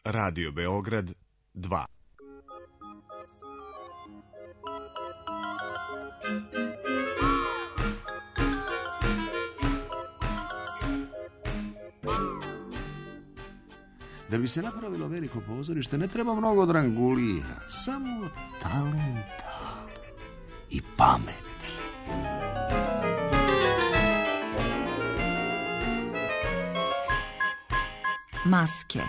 Radio Beograd 2. Da bi se napravilo veliko pozorište ne treba mnogo drangulija, samo talenta i pameti. Maske.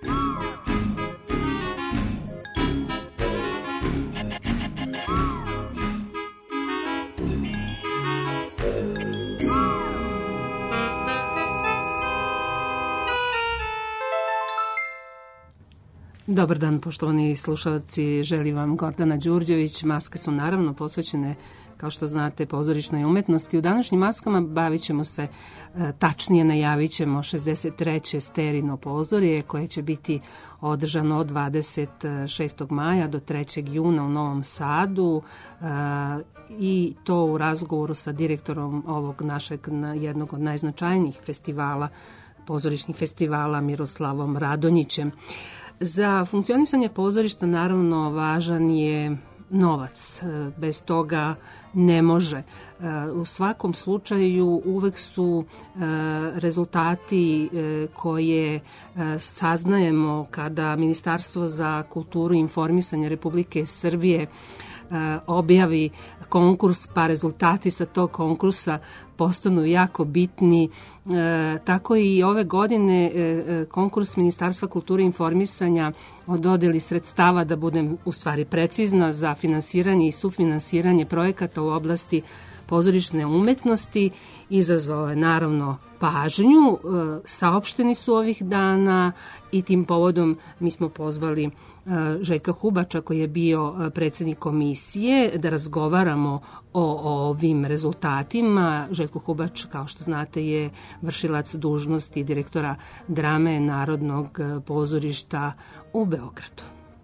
Dobar dan, poštovani slušalci, želi vam Gordana Đurđević. Maske su naravno posvećene, kao što znate, pozorišnoj umetnosti. U današnjim maskama bavit ćemo se, tačnije najavit ćemo 63. Sterino pozorje koje će biti održano od 26. maja do 3. juna u Novom Sadu i to u razgovoru sa direktorom ovog našeg jednog od najznačajnijih festivala, pozorišnih festivala, Miroslavom Radonjićem. Za funkcionisanje pozorišta naravno važan je novac, bez toga ne može. U svakom slučaju uvek su rezultati koje saznajemo kada Ministarstvo za kulturu i informisanje Republike Srbije objavi konkurs, pa rezultati sa tog konkursa postanu jako bitni. Tako i ove godine konkurs Ministarstva kulture i informisanja o dodeli sredstava, da budem u stvari precizna, za finansiranje i sufinansiranje projekata u oblasti pozorišne umetnosti izazvao je naravno pažnju. Saopšteni su ovih dana i tim povodom mi smo pozvali Željka Hubača, koji je bio predsednik komisije, da razgovaramo o ovim rezultatima. Željko Hubač, kao što znate, je vršilac dužnosti direktora drame Narodnog pozorišta u Beogradu.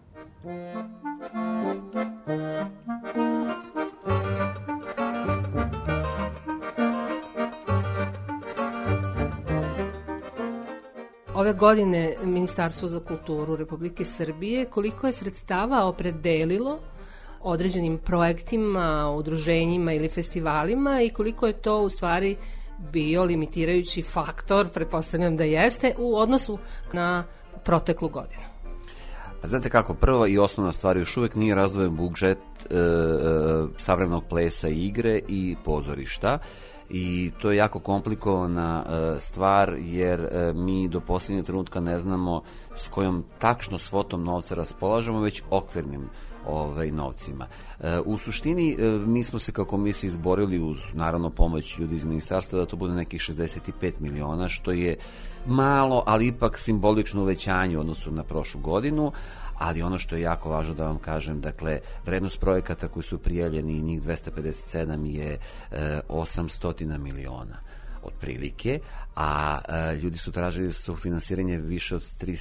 Ove godine Ministarstvo za kulturu Republike Srbije koliko je sredstava opredelilo određenim projektima, udruženjima ili festivalima i koliko je to u stvari bio limitirajući faktor, pretpostavljam da jeste, u odnosu na proteklu godinu? Znate kako, prva i osnovna stvar još uvek nije razdvojen budžet savremenog plesa i igre i pozorišta. I to je jako komplikovana stvar, jer mi do posljednjeg trenutka ne znamo s kojom tačno svotom novca raspolažemo, već okvirnim novcima. U suštini mi smo se kao komisija izborili uz naravno pomoć ljudi iz ministarstva da to bude nekih 65 miliona, što je malo, ali ipak simbolično uvećanje u odnosu na prošlu godinu. Ali ono što je jako važno da vam kažem, dakle, vrednost projekata koji su prijavljeni, njih 257 je 800 miliona otprilike, a ljudi su tražili sufinansiranje više od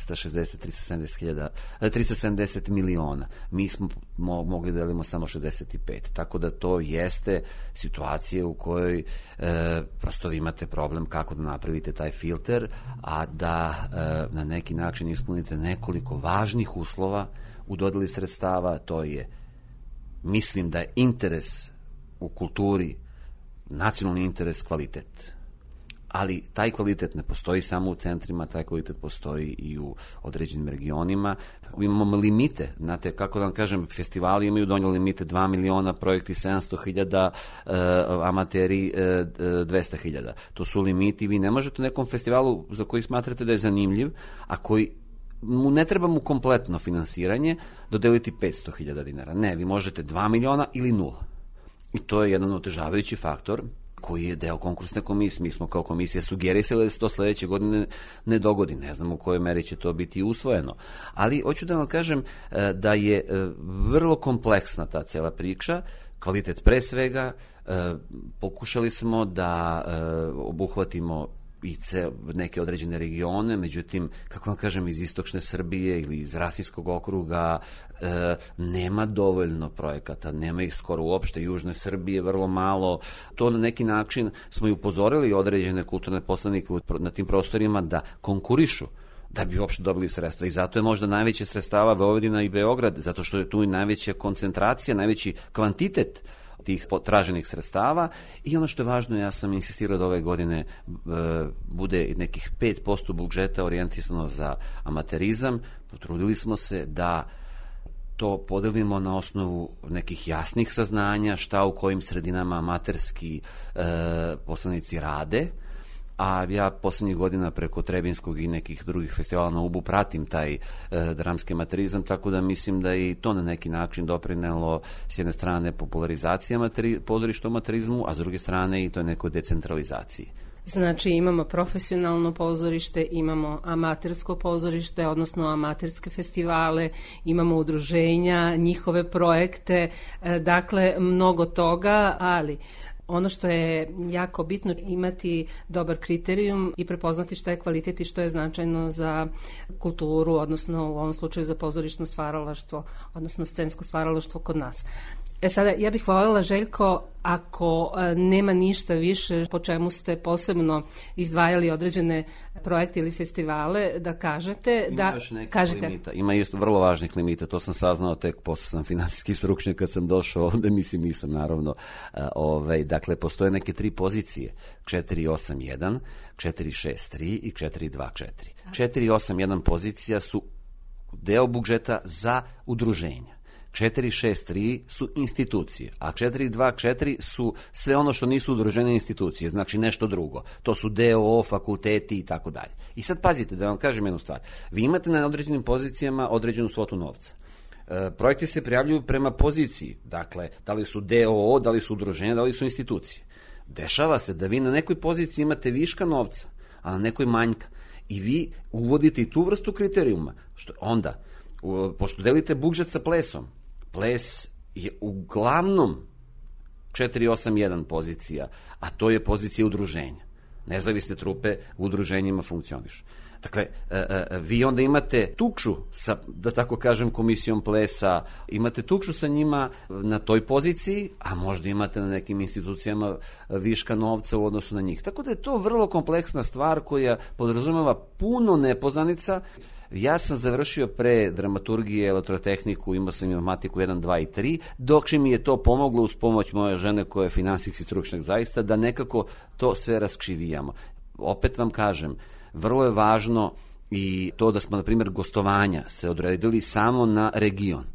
370 miliona. Mi smo mogli da delimo samo 65, tako da to jeste situacija u kojoj prosto vi imate problem kako da napravite taj filter, a da na neki način ispunite nekoliko važnih uslova u dodeli sredstava. To je, mislim da je interes u kulturi, nacionalni interes, kvalitet. Ali taj kvalitet ne postoji samo u centrima, taj kvalitet postoji i u određenim regionima. Imamo limite, znate, kako da vam kažem, festivali imaju donijeli limite 2 miliona, projekti 700.000, amateri 200.000. To su limiti, vi ne možete nekom festivalu za koji smatrate da je zanimljiv, a koji ne treba mu kompletno finansiranje, dodeliti 500.000 dinara. Ne, vi možete 2 miliona ili 0. I to je jedan otežavajući faktor koji je deo konkursne komisije. Mi smo kao komisija sugerisali da se to sledeće godine ne dogodi. Ne znam u kojoj meri će to biti usvojeno. Ali hoću da vam kažem da je vrlo kompleksna ta cela priča, kvalitet pre svega. Pokušali smo da obuhvatimo i neke određene regione, međutim, kako vam kažem, iz istočne Srbije ili iz Rasinskog okruga nema dovoljno projekata, nema ih skoro uopšte, južne Srbije vrlo malo. To na neki način smo i upozorili određene kulturne poslanike na tim prostorima da konkurišu da bi uopšte dobili sredstva. I zato je možda najveće sredstava Vojvodina i Beograd, zato što je tu i najveća koncentracija, najveći kvantitet tih potraženih sredstava. I ono što je važno, ja sam insistirao da ove godine bude nekih 5% budžeta orijentisano za amaterizam. Potrudili smo se da to podelimo na osnovu nekih jasnih saznanja šta u kojim sredinama amaterski poslanici rade, a ja poslednjih godina preko Trebinskog i nekih drugih festivala na Ubu pratim taj dramski amaterizam, tako da mislim da je i to na neki način doprinelo s jedne strane popularizacije pozorišta u amaterizmu, a s druge strane i to nekoj decentralizaciji. Znači imamo profesionalno pozorište, imamo amatersko pozorište, odnosno amaterske festivale, imamo udruženja, njihove projekte, dakle mnogo toga, ali ono što je jako bitno imati dobar kriterijum i prepoznati šta je kvalitet i što je značajno za kulturu, odnosno u ovom slučaju za pozorišno stvaralaštvo, odnosno scensko stvaralaštvo kod nas. Sada, ja bih voljela, Željko, ako nema ništa više po čemu ste posebno izdvajali određene projekte ili festivale, da kažete. Ima još nekih limita, ima isto vrlo važnih limita, to sam saznao tek posle sam finansijski stručnjak kad sam došao ovde, mislim nisam naravno. Dakle, postoje neke 3 pozicije, 481, 463 i 424. 481 pozicija su deo budžeta za udruženja. 463 su institucije, a 424 su sve ono što nisu udružene institucije, znači nešto drugo. To su DOO, fakulteti i tako dalje. I sad pazite, da vam kažem jednu stvar. Vi imate na određenim pozicijama određenu svotu novca. Projekti se prijavljuju prema poziciji, dakle, da li su DOO, da li su udruženja, da li su institucije. Dešava se da vi na nekoj poziciji imate viška novca, a na nekoj manjka. I vi uvodite i tu vrstu kriterijuma. Onda, pošto delite budžet sa plesom, ples je uglavnom 481 pozicija, a to je pozicija udruženja. Nezavisne trupe u udruženjima funkcionišu. Dakle, vi onda imate tukšu sa, da tako kažem, komisijom plesa, imate tukšu sa njima na toj poziciji, a možda imate na nekim institucijama viška novca u odnosu na njih. Tako da je to vrlo kompleksna stvar koja podrazumeva puno nepoznanica. Ja sam završio pre dramaturgije, elektrotehniku, imao sam informatiku 1, 2 i 3, dok mi je to pomoglo uz pomoć moje žene koja je finansijski stručnjak zaista, da nekako to sve raskšivijamo. Opet vam kažem, vrlo je važno i to da smo, na primjer, gostovanja se odredili samo na region,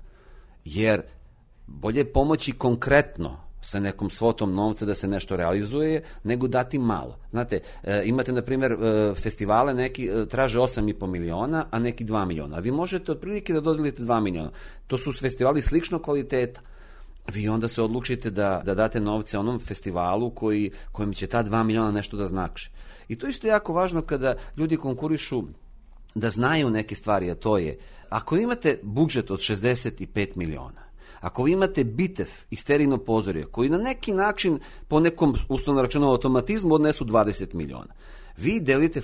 jer bolje pomoći konkretno sa nekom svotom novca da se nešto realizuje, nego dati malo. Znate, imate, na primjer, festivale, neki traže 8,5 miliona, a neki 2 miliona. A vi možete otprilike da dodelite 2 miliona. To su festivali sličnog kvaliteta. Vi onda se odlučite da date novce onom festivalu kojim će ta 2 miliona nešto da znači. I to isto je jako važno kada ljudi konkurišu da znaju neke stvari, a to je, ako imate budžet od 65 miliona, ako vi imate Bitev i Sterijino pozorje, koji na neki način, po nekom uslovno rečeno automatizmu, odnesu 20 miliona, vi delite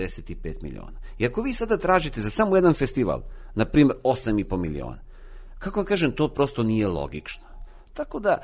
45 miliona. I ako vi sada tražite za samo jedan festival, na primjer 8,5 miliona, kako vam kažem, to prosto nije logično. Tako da,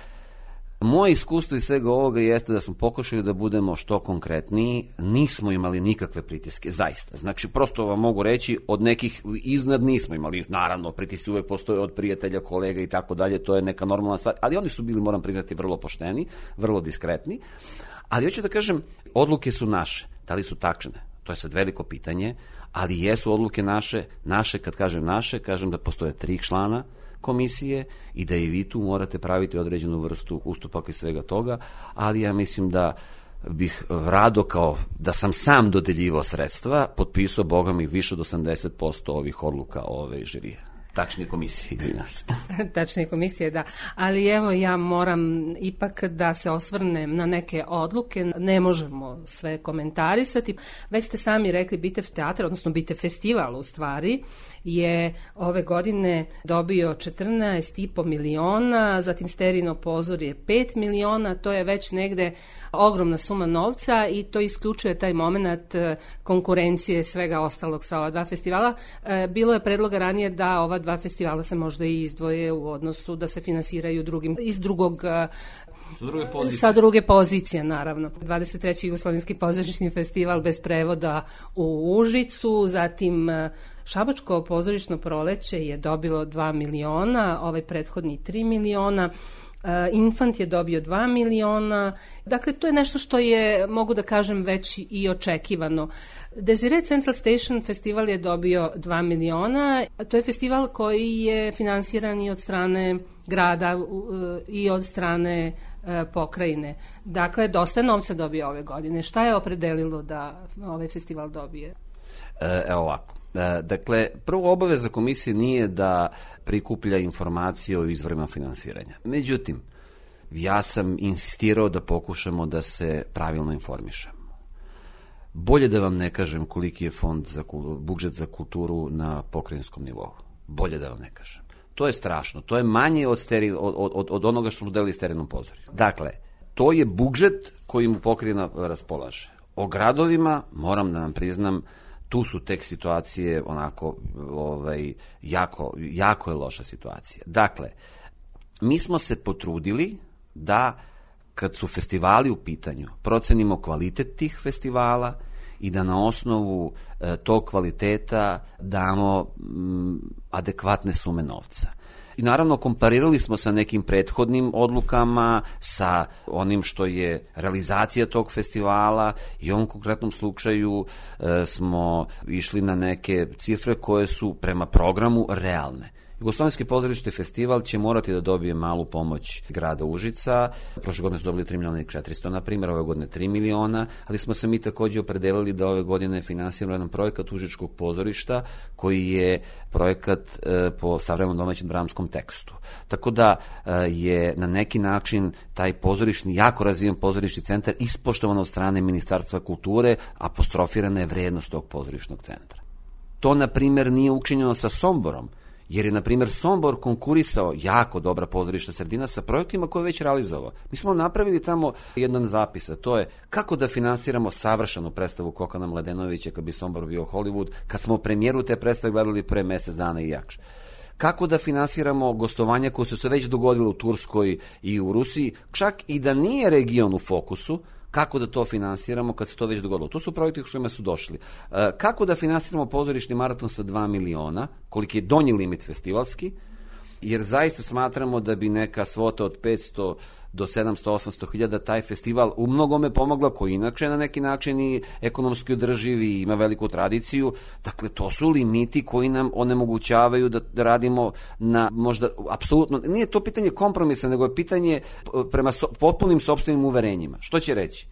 moje iskustvo iz svega ovoga jeste da smo pokušali da budemo što konkretniji, nismo imali nikakve pritiske, zaista. Znači, prosto vam mogu reći, od nekih iznad nismo imali, naravno, pritisci uvek postoje od prijatelja, kolega i tako dalje, to je neka normalna stvar, ali oni su bili, moram priznati, vrlo pošteni, vrlo diskretni, ali hoću da kažem, odluke su naše, da li su tačne, to je sad veliko pitanje, ali jesu odluke naše, kad kažem naše, kažem da postoje 3 člana komisije i da i vi tu morate praviti određenu vrstu ustupaka i svega toga, ali ja mislim da bih rado, kao da sam sam dodeljivao sredstva, potpisao, boga mi, više od 80% ovih odluka ove žirije. Tačnije komisije, izvinjam se. Tačnije komisije, da. Ali evo, ja moram ipak da se osvrnem na neke odluke. Ne možemo sve komentarisati. Već ste sami rekli, Bitev teatr, odnosno Bitev festival u stvari, je ove godine dobio 14,5 miliona, zatim Sterijino pozorje 5 miliona, to je već negde ogromna suma novca i to isključuje taj moment konkurencije svega ostalog sa ova 2 festivala. Bilo je predloga ranije da ova 2 festivala se možda i izdvoje u odnosu da se finansiraju iz drugog Sa druge pozicije, naravno. 23. Jugoslovenski pozorišni festival bez prevoda u Užicu, zatim Šabačko pozorišno proleće je dobilo 2 miliona, ovaj prethodni 3 miliona, Infant je dobio 2 miliona, dakle to je nešto što je, mogu da kažem, već i očekivano. Desire Central Station festival je dobio 2 miliona, to je festival koji je finansiran i od strane grada i od strane pokrajine. Dakle, dosta novca dobio ove godine. Šta je opredelilo da ovaj festival dobije? Evo ovako. Dakle, prvo obaveza komisije nije da prikuplja informacije o izvorima finansiranja. Međutim, ja sam insistirao da pokušamo da se pravilno informišemo. Bolje da vam ne kažem koliki je fond za budžet za kulturu na pokrajinskom nivou. Bolje da vam ne kažem. To je strašno. To je manje od onoga što smo delili sterilnom pozorištu. Dakle, to je budžet kojim pokrajina raspolaže. O gradovima, moram da vam priznam, tu su tek situacije onako, jako je loša situacija. Dakle, mi smo se potrudili da, kad su festivali u pitanju, procenimo kvalitet tih festivala i da na osnovu tog kvaliteta damo adekvatne sume novca. I naravno komparirali smo sa nekim prethodnim odlukama, sa onim što je realizacija tog festivala i u ovom konkretnom slučaju smo išli na neke cifre koje su prema programu realne. Jugoslovenski pozorište festival će morati da dobije malu pomoć grada Užica. Prošle godine su dobili 3 miliona i 400, na primjer, ove godine 3 miliona, ali smo se mi takođe opredelili da ove godine finansiramo jedan projekat Užičkog pozorišta, koji je projekat po savremenom domaćem dramskom tekstu. Tako da je na neki način taj pozorišni, jako razvijen pozorišni centar ispoštovan od strane Ministarstva kulture, apostrofirana je vrednost tog pozorišnog centra. To, na primjer, nije učinjeno sa Somborom, jer je, na primjer, Sombor konkurisao, jako dobra pozorišna sredina, sa projektima koje je već realizovao. Mi smo napravili tamo jedan zapis, a to je kako da finansiramo savršenu predstavu Kokana Mladenovića kad bi Sombor bio Hollywood, kad smo premijeru te predstave gledali pre mesec dana i jakše. Kako da finansiramo gostovanja koje su se već dogodile u Turskoj i u Rusiji, čak i da nije region u fokusu, kako da to finansiramo kad se to već dogodilo. To su projekti s kojima su došli. Kako da finansiramo pozorišni maraton sa 2 miliona, koliki je donji limit festivalski, jer zaista smatramo da bi neka svota od 500 do 700-800 hiljada taj festival u mnogome pomogla, koji inače na neki način i ekonomski održiv i ima veliku tradiciju. Dakle, to su limiti koji nam onemogućavaju da radimo na možda, apsolutno, nije to pitanje kompromisa, nego je pitanje prema potpunim sopstvenim uverenjima. Što će reći?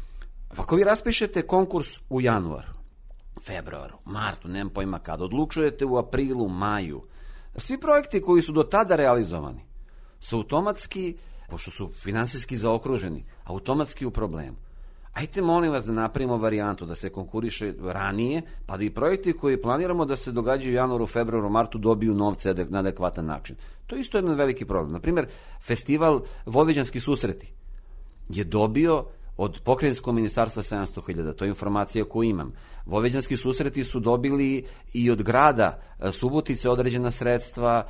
Ako vi raspišete konkurs u januaru, februaru, martu, nemam pojma kada, odlučujete u aprilu, maju, svi projekti koji su do tada realizovani su automatski, pošto su finansijski zaokruženi, automatski u problemu. Ajte, molim vas, da napravimo varijantu da se konkuriše ranije, pa da i projekti koji planiramo da se događaju u januaru, februaru, martu dobiju novce na adekvatan način. To je isto jedan veliki problem. Naprimjer, festival Vojvođanski susreti je dobio od pokrajinskog ministarstva 700.000, to je informacija koju imam. Vojvođanski susreti su dobili i od grada Subotice određena sredstva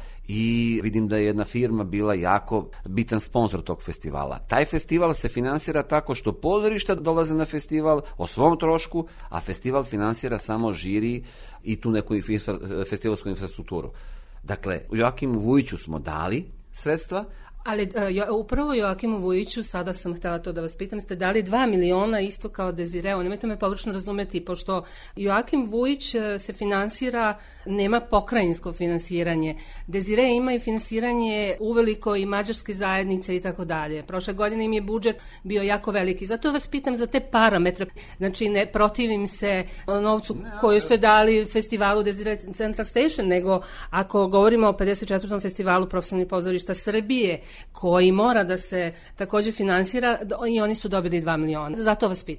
i vidim da je jedna firma bila jako bitan sponsor tog festivala. Taj festival se finansira tako što pozorišta dolaze na festival o svom trošku, a festival finansira samo žiri i tu neku festivalsku infrastrukturu. Dakle, Joakimu Vujiću smo dali sredstva, ali upravo Joakimu Vujiću, sada sam htela to da vas pitam, ste dali 2 miliona isto kao Desireo, nemojte me pogrešno razumeti, pošto Joakim Vujić se finansira, nema pokrajinsko finansiranje. Desire ima i finansiranje uveliko i mađarske zajednice i tako dalje. Prošle godine im je budžet bio jako veliki. Zato vas pitam za te parametre. Znači, ne protivim se novcu koju ste dali festivalu Desire Central Station, nego ako govorimo o 54. festivalu profesionalnih pozorišta Srbije, koji mora da se takođe finansira, i oni su dobili 2 miliona. Zato vas pitam.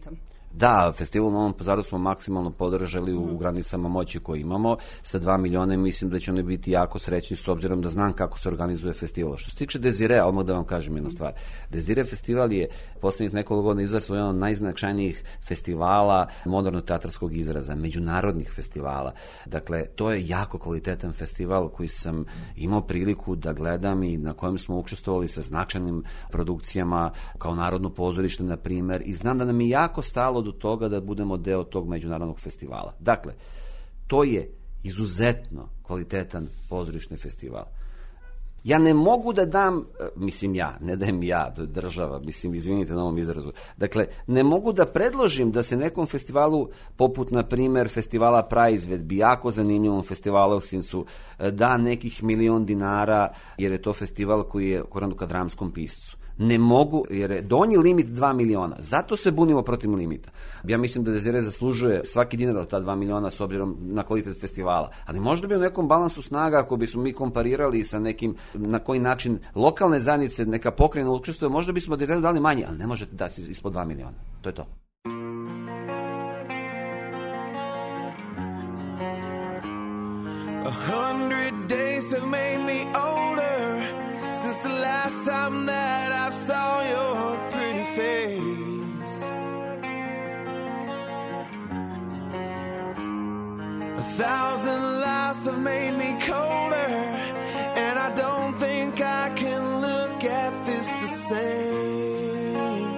Da, festival u Novom Pazaru smo maksimalno podržali u granicama moći koje imamo. Sa 2 miliona i mislim da će oni biti jako srećni s obzirom da znam kako se organizuje festival. Što se tiče Dezirea, odmah da vam kažem jednu stvar. Desire festival je poslednjih nekoliko godina izrastao jedan od najznačajnijih festivala moderno-teatarskog izraza, međunarodnih festivala. Dakle, to je jako kvalitetan festival koji sam imao priliku da gledam i na kojem smo učestvovali sa značajnim produkcijama kao Narodno pozorište, na primer, i znam da nam je jako stalo do toga da budemo deo tog međunarodnog festivala. Dakle, to je izuzetno kvalitetan pozorišni festival. Ja ne mogu da dam, ne dajem ja, država, izvinite na ovom izrazu, dakle, ne mogu da predložim da se nekom festivalu, poput, na primer, festivala Praizvedbi, jako zanimljivom festivalu u Sincu, da nekih 1.000.000 dinara, jer je to festival koji je koran ka dramskom piscu. Ne mogu, jer je donji limit 2 miliona. Zato se bunimo protiv limita. Ja mislim da Desire zaslužuje svaki dinar od ta 2 miliona s obzirom na kvalitet festivala. Ali možda bi u nekom balansu snaga, ako bismo mi komparirali sa nekim, na koji način lokalne zajednice, neka pokrajina učestvuje, možda bismo Desire dali manje, ali ne možete da se ispod 2 miliona. To je to. A 100 days have made me older since the last time that I saw your pretty face. 1,000 lives have made me colder, and I don't think I can look at this the same.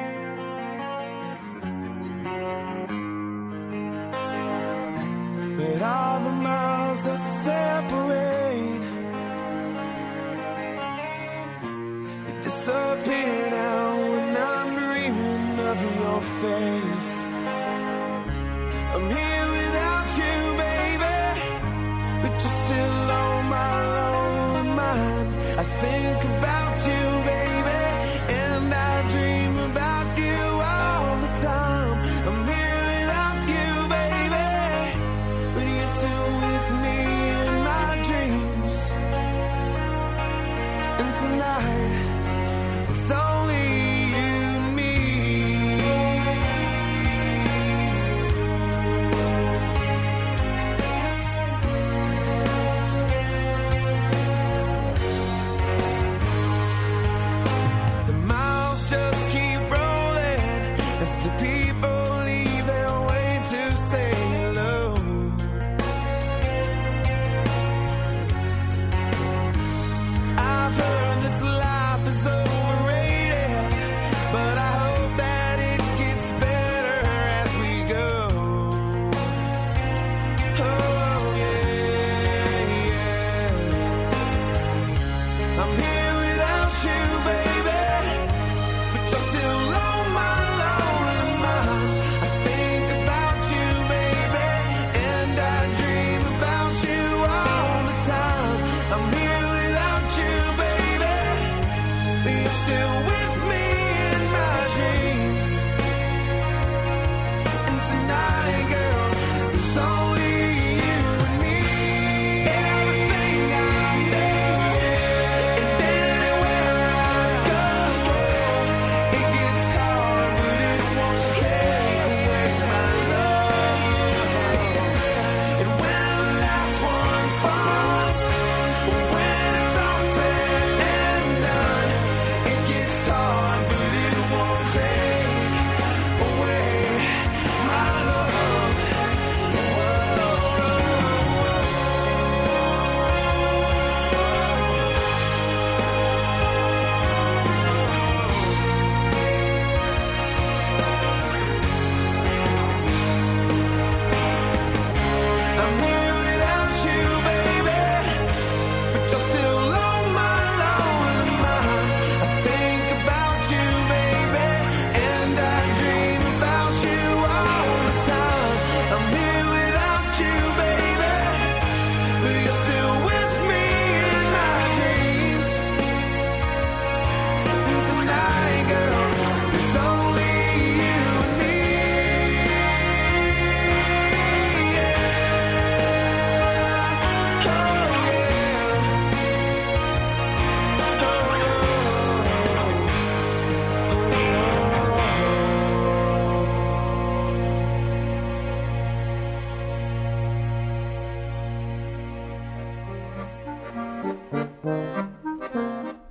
But all the miles that separate disappear now when I'm dreaming of your face. I'm here without you, baby, but you're still on my lonely mind. I think about you, baby, and I dream about you all the time. I'm here without you, baby, but you're still with me in my dreams. And tonight it's only you and me. The miles just keep rolling as the people leave their way to say hello. I've heard this life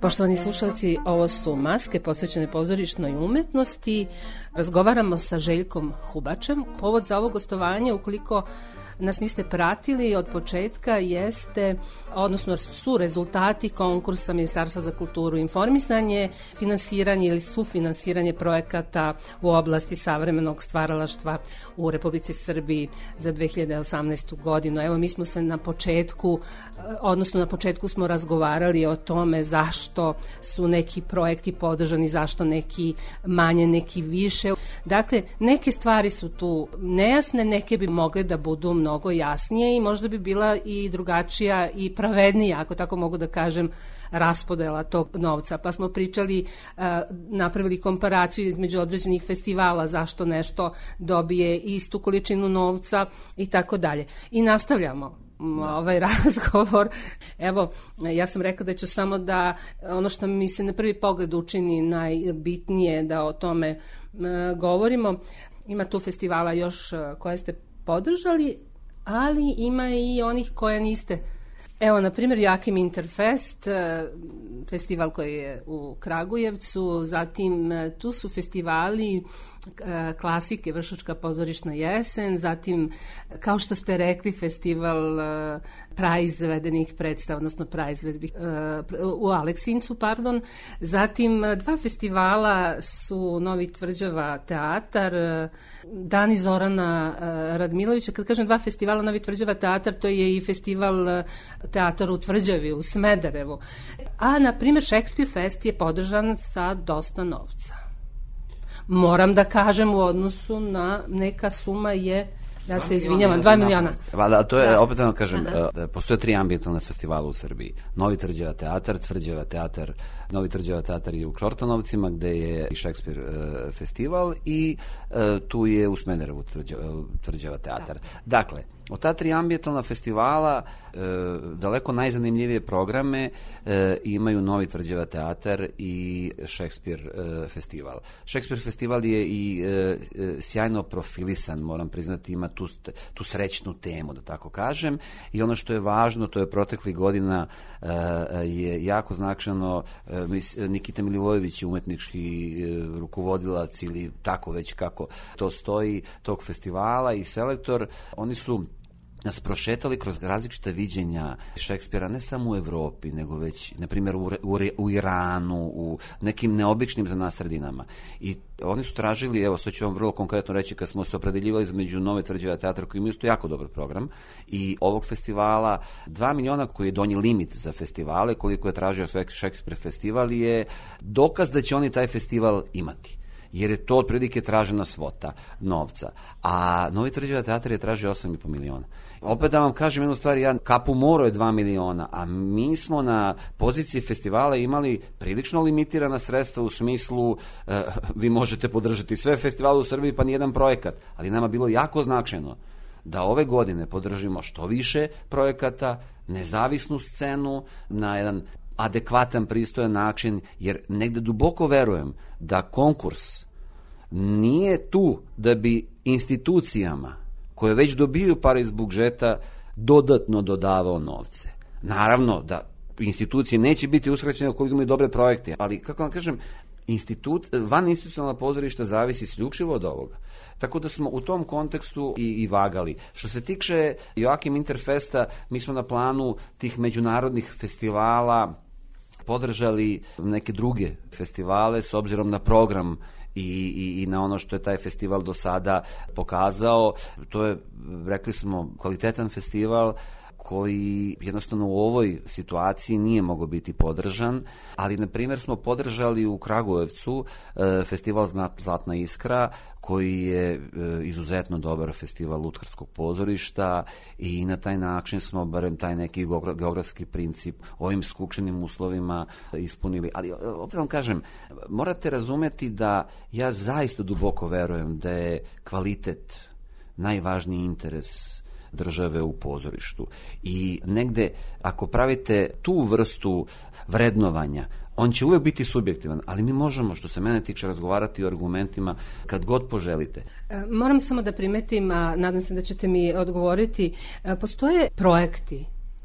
Poštovani slušalci, ovo su Maske posvećene pozorišnoj umetnosti. Razgovaramo sa Željkom Hubačem. Povod za ovo gostovanje, ukoliko nas niste pratili od početka, odnosno su rezultati konkursa Ministarstva za kulturu i informisanje, finansiranje ili sufinansiranje projekata u oblasti savremenog stvaralaštva u Republici Srbiji za 2018. godinu. Evo, mi smo se na početku smo razgovarali o tome zašto su neki projekti podržani, zašto neki manje, neki više. Dakle, neke stvari su tu nejasne, neke bi mogle da budu mnogo jasnije i možda bi bila i drugačija i pravednija, ako tako mogu da kažem, raspodela tog novca. Pa smo pričali, napravili komparaciju između određenih festivala, zašto nešto dobije istu količinu novca i tako dalje. I nastavljamo ovaj razgovor. Evo, ja sam rekla da ću samo da ono što mi se na prvi pogled učini najbitnije da o tome govorimo. Ima tu festivala još koje ste podržali, ali ima i onih koje niste. Evo, na primjer, Joakim Interfest, festival koji je u Kragujevcu, zatim tu su festivali klasike, Vršačka pozorišna jesen, zatim, kao što ste rekli, festival praizvedenih predstava, odnosno u Aleksincu, zatim dva festivala su Novi Tvrđava teatar, Dani Zorana Radmilovića. Kad kažem dva festivala Novi Tvrđava teatar, to je i festival teatar u Tvrđavi, u Smederevu. A, na primjer, Shakespeare Fest je podržan sa dosta novca. Moram da kažem, u odnosu na neka suma je, ja se izvinjavam, 2 miliona. To je, opet vam kažem, postoje 3 ambientalne festivala u Srbiji. Novi Tvrđava teatar, Tvrđava teatar, Novi Tvrđava teatar je u Čortanovcima, gde je i Shakespeare festival, i tu je u Smederevu Tvrđava teatar. Dakle, od ta 3 ambientalna festivala daleko najzanimljivije programe imaju Novi Tvrđava teatar i Shakespeare festival. Shakespeare festival je i sjajno profilisan, moram priznati, ima tu srećnu temu, da tako kažem, i ono što je važno, to je proteklih godina je jako značajno. Nikita Milivojević je umetnički rukovodilac ili tako već kako to stoji tog festivala i selektor. Oni su nas prošetali kroz različita viđenja Šekspira, ne samo u Evropi, nego već, na primjer, u Iranu, u nekim neobičnim za nas sredinama. I oni su tražili, evo, što ću vam vrlo konkretno reći, kad smo se opredeljivali između Nove Tvrđave teatra, koji ima isto jako dobar program, i ovog festivala, 2 miliona koji je donji limit za festivale, koliko je tražio Šekspir festival, je dokaz da će oni taj festival imati, jer je to otprilike tražena svota novca. A Novi Tvrđava teatar je tražio 8,5 miliona. Opet da vam kažem jednu stvar, Kapu Moro je 2 miliona, a mi smo na poziciji festivala imali prilično limitirana sredstva, u smislu vi možete podržati sve festivale u Srbiji, pa nijedan projekat, ali nama bilo jako značajno da ove godine podržimo što više projekata, nezavisnu scenu, na jedan adekvatan, pristojan način, jer negde duboko verujem da konkurs nije tu da bi institucijama koje već dobiju pare iz budžeta dodatno dodavao novce. Naravno da institucije neće biti uskraćene ukoliko imaju dobre projekte, ali, kako vam kažem, van institucionalna pozorišta zavisi isključivo od ovoga. Tako da smo u tom kontekstu i vagali. Što se tiče Joakim Interfesta, mi smo na planu tih međunarodnih festivala podržali neke druge festivale s obzirom na program i na ono što je taj festival do sada pokazao. To je, rekli smo, kvalitetan festival koji jednostavno u ovoj situaciji nije mogao biti podržan, ali na primjer smo podržali u Kragujevcu festival Zlatna iskra, koji je izuzetno dobar festival lutkarskog pozorišta, i na taj način smo barem taj neki geografski princip ovim skučenim uslovima ispunili. Ali opet vam kažem, morate razumeti da ja zaista duboko verujem da je kvalitet najvažniji interes države u pozorištu. I negde, ako pravite tu vrstu vrednovanja, on će uvek biti subjektivan, ali mi možemo, što se mene tiče, razgovarati o argumentima kad god poželite. Moram samo da primetim, a nadam se da ćete mi odgovoriti, postoje projekti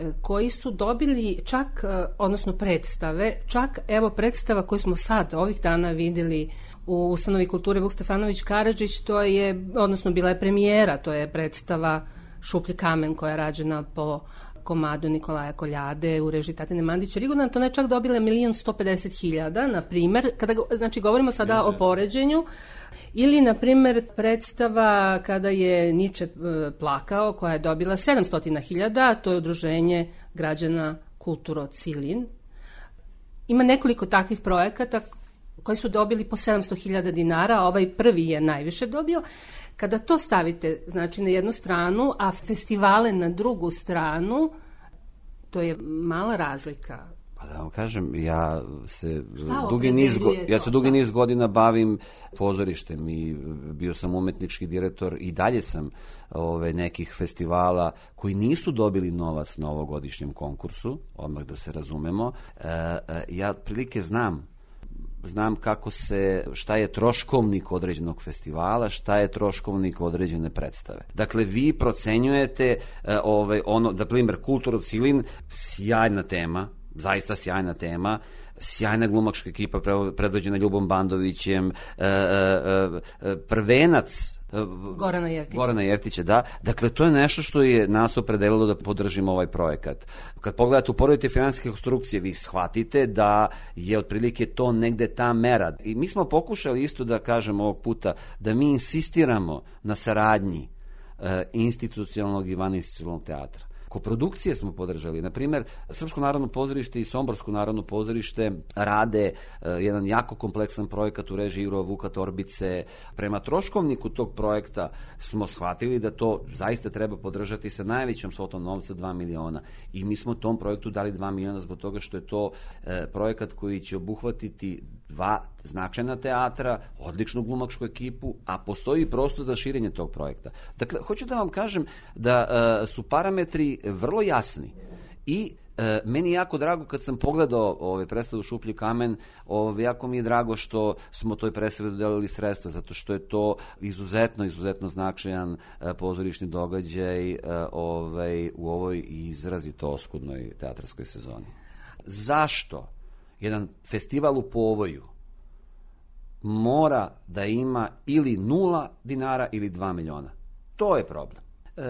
koji su dobili čak, odnosno predstave, čak evo predstava koju smo sad ovih dana vidjeli u Ustanovi kulture Vuk Stefanović Karadžić, to je, odnosno bila je premijera, to je predstava Šuplji kamen koja je rađena po komadu Nikolaja Koljade u režiji Tatjane Mandić-Rigodan. To je čak dobila 1.150.000, na primjer, kada znači govorimo sada o poređenju. Ili, na primjer, predstava kada je Niče plakao, koja je dobila 700.000, to je udruženje građana Kulturo Cilin. Ima nekoliko takvih projekata koji su dobili po 700.000 dinara, a ovaj prvi je najviše dobio. Kada to stavite, znači, na jednu stranu, a festivale na drugu stranu, to je mala razlika. Pa da vam kažem, ja se dugi niz godina bavim pozorištem i bio sam umetnički direktor i dalje sam nekih festivala koji nisu dobili novac na ovogodišnjem konkursu, odmah da se razumemo. Ja otprilike znam šta je troškovnik određenog festivala, šta je troškovnik određene predstave. Dakle, vi procenjujete da primjer Kulturo Cilin, sjajna tema, zaista sjajna tema, sjajna glumačka ekipa predvođena Ljubom Bandovićem, prvenac Gorana Jeftića, da. Dakle, to je nešto što je nas opredelilo da podržimo ovaj projekat. Kad pogledate, uporedite finansijske konstrukcije, vi shvatite da je otprilike to negde ta mera. I mi smo pokušali isto da kažemo ovog puta da mi insistiramo na saradnji institucionalnog i vaninstitucionalnog teatra. Koprodukcije smo podržali. Na primjer, Srpsko narodno pozorište i Somborsko narodno pozorište rade jedan jako kompleksan projekat u režiji Jurova Vuka Torbice. Prema troškovniku tog projekta smo shvatili da to zaista treba podržati sa najvećom svotom novca 2 miliona. I mi smo tom projektu dali 2 miliona zbog toga što je to projekat koji će obuhvatiti 2 značajna teatra, odličnu glumačku ekipu, a postoji prostor za širenje tog projekta. Dakle, hoću da vam kažem da su parametri vrlo jasni i meni je jako drago kad sam pogledao predstavu Šuplji kamen, jako mi je drago što smo toj predstavi dodelili sredstva, zato što je to izuzetno značajan pozorišni događaj u ovoj izrazito oskudnoj teatarskoj sezoni. Zašto jedan festival u Povoju mora da ima ili 0 dinara ili 2 miliona? To je problem.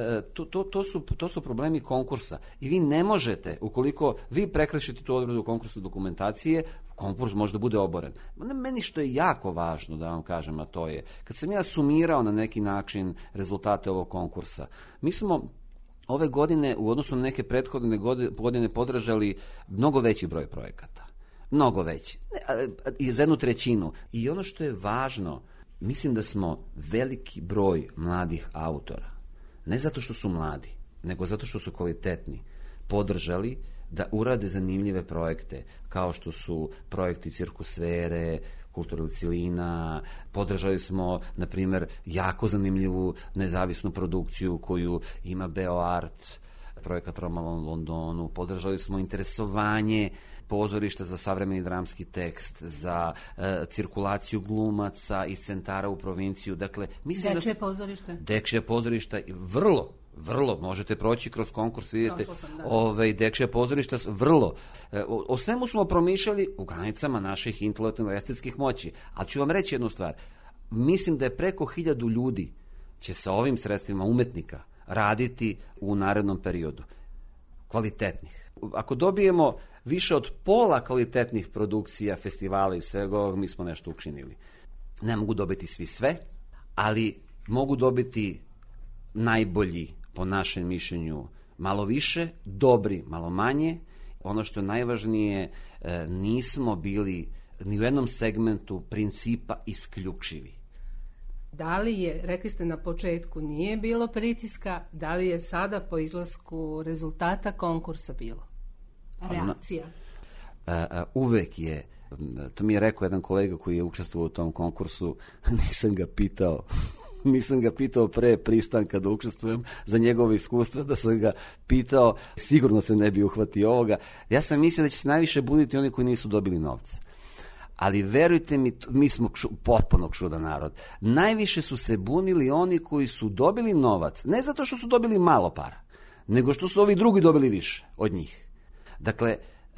To su problemi konkursa i vi ne možete, ukoliko vi prekršite tu odredbu konkursne dokumentacije, konkurs može da bude oboren. Meni što je jako važno da vam kažem, a to je, kad sam ja sumirao na neki način rezultate ovog konkursa, mi smo ove godine u odnosu na neke prethodne godine podržali mnogo veći broj projekata. Mnogo veći. Za 1/3. I ono što je važno, mislim da smo veliki broj mladih autora, ne zato što su mladi, nego zato što su kvalitetni, podržali da urade zanimljive projekte, kao što su projekti Cirkusfere, Kultura Cilina. Podržali smo, na primjer, jako zanimljivu nezavisnu produkciju koju ima BeoArt, projekat Roma u Londonu. Podržali smo interesovanje pozorišta za savremeni dramski tekst, za cirkulaciju glumaca iz centara u provinciju. Dakle, mislim Dečje pozorište? Dečje pozorišta, vrlo, možete proći kroz konkurs, vidite, Dečje pozorišta, vrlo. O svemu smo promišljali u granicama naših intelektualnih estetskih moći. Ali ću vam reći jednu stvar. Mislim da je preko 1000 ljudi će sa ovim sredstvima umetnika raditi u narednom periodu. Kvalitetnih. Ako dobijemo više od pola kvalitetnih produkcija, festivala i svega ovog, mi smo nešto učinili. Ne mogu dobiti svi sve, ali mogu dobiti najbolji, po našem mišljenju, malo više, dobri malo manje. Ono što je najvažnije, nismo bili ni u jednom segmentu principa isključivi. Da li je, rekli ste na početku, nije bilo pritiska, da li je sada po izlasku rezultata konkursa bilo? Reakcija? Uvek je. To mi je rekao jedan kolega koji je učestvovao u tom konkursu, nisam ga pitao pre pristanka da učestvujem za njegove iskustva, da sam ga pitao, sigurno se ne bi uhvatio ovoga. Ja sam mislio da će se najviše buditi oni koji nisu dobili novca. Ali verujte mi smo potpuno čudan narod. Najviše su se bunili oni koji su dobili novac, ne zato što su dobili malo para, nego što su ovi drugi dobili više od njih. Dakle,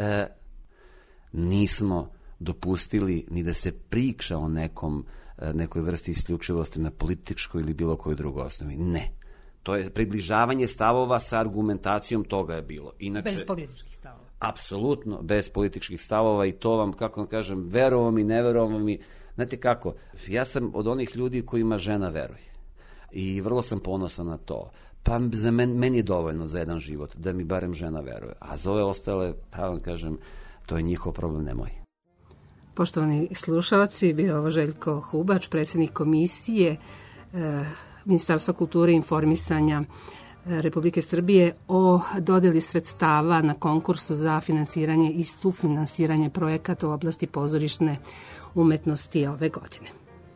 nismo dopustili ni da se priča o nekoj vrsti isključivosti na političkoj ili bilo kojoj drugoj osnovi. Ne. To je približavanje stavova sa argumentacijom, toga je bilo. Inače, bez političkih stavova. Apsolutno, bez političkih stavova i to vam, kako vam kažem, verovo mi, ne verovo mi. Znate kako, ja sam od onih ljudi kojima žena veruje i vrlo sam ponosan na to. Pa za meni je dovoljno za jedan život da mi barem žena veruje, a za ove ostale, pravo vam kažem, to je njihov problem, ne moj. Poštovani slušalci, bio ovo Željko Hubač, predsjednik komisije Ministarstva kulture i informisanja Republike Srbije o dodeli sredstava na konkursu za finansiranje i sufinansiranje projekata u oblasti pozorišne umetnosti ove godine.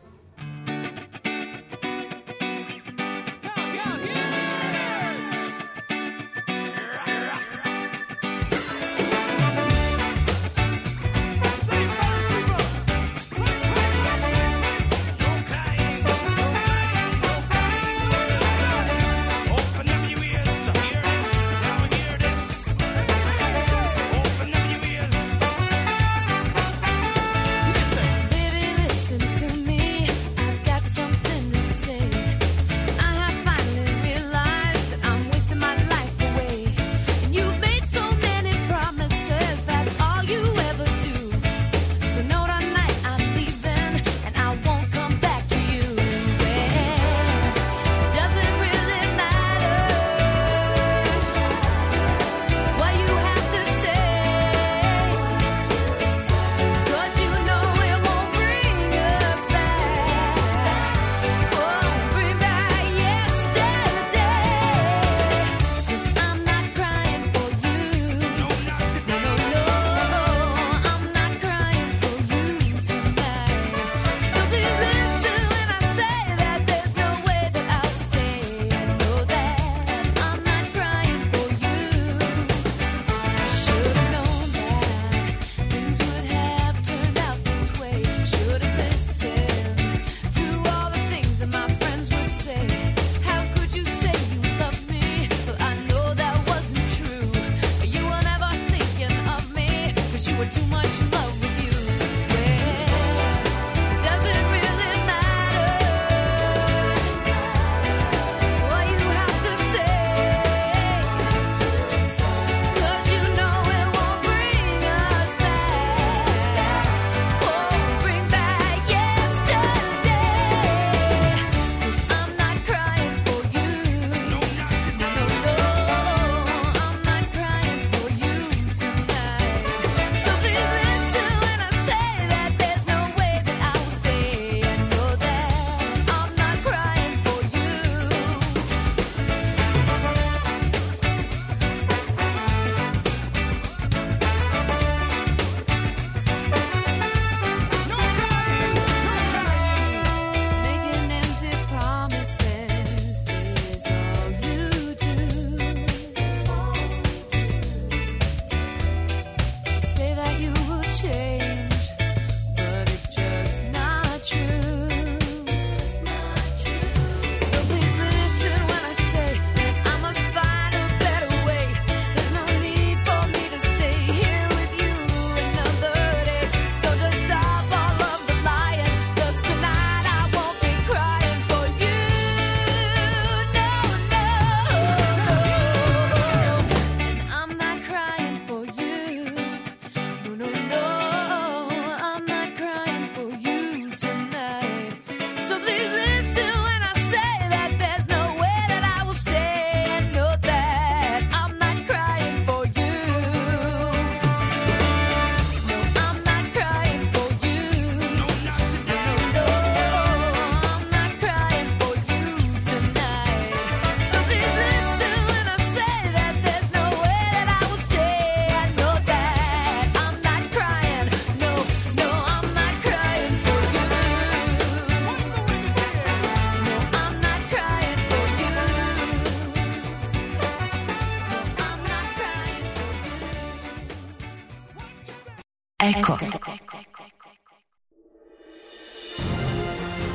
Eko.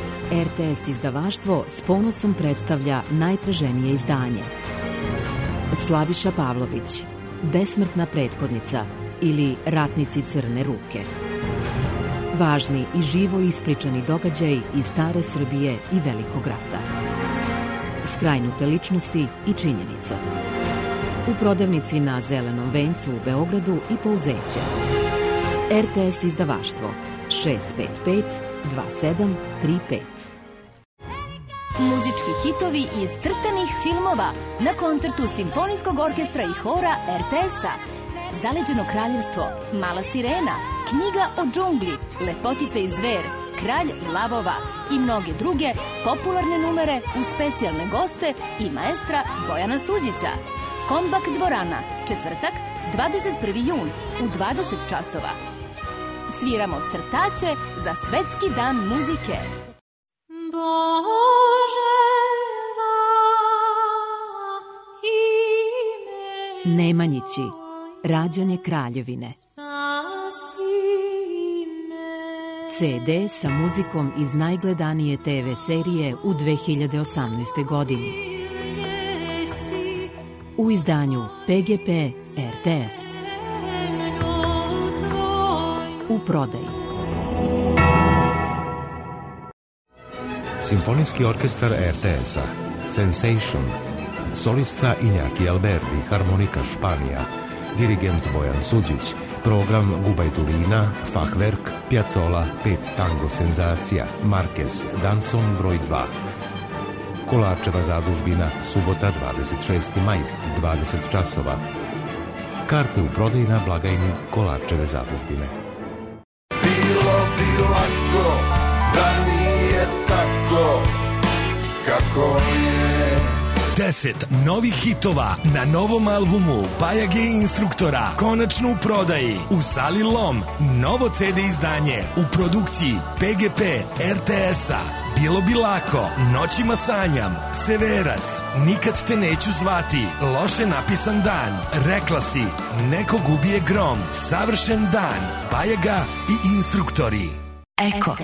RTS izdavaštvo s ponosom predstavlja najtraženije izdanje. Slaviša Pavlović, Besmrtna prethodnica ili Ratnici crne ruke. Važni i živo ispričani događaji iz stare Srbije i Velikog rata. Skrajnute ličnosti i činjenice. U prodavnici na Zelenom vencu u Beogradu i Pouzeće. RTS izdavaštvo 655 2735. Muzički hitovi iz crtanih filmova na koncertu Simfonijskog orkestra i hora RTS-a. Zaleđeno kraljevstvo, Mala sirena, Knjiga o džungli, Lepotica i zver, Kralj lavova i mnoge druge popularne numere uz specijalne goste i maestra Bojana Suđića. Kombak dvorana, četvrtak, 21. jun u 20 časova. Sviramo crtače za Svetski dan muzike. Nemanjići, rađanje kraljevine. CD sa muzikom iz najgledanije TV serije u 2018. godini. U izdanju PGP RTS. U prodaji. Simfonijski orkestar RTS-a Sensation. Solista Iñaki Alberdi, harmonika Španija. Dirigent Bojan Suđić. Program Gubajdulina, Fachwerk, Piazzolla, 5 tango senzacija, Marquez, Danson broj 2. Kolarčeva zadužbina, subota 26. maj, 20 časova. Karte u prodaji na blagajni Kolarčeve zadužbine. Bilo bi lako da nije tako kako je. 10 novih hitova na novom albumu Bajage instruktora konačno u prodaji u Sali Lom. Novo CD izdanje u produkciji PGP RTS-a. Bilo bi lako, Noćima sanjam, Severac, Nikad te neću zvati, Loše napisan dan, Rekla si, Neko ubije grom, Savršen dan, Bajaga i instruktori. Eko.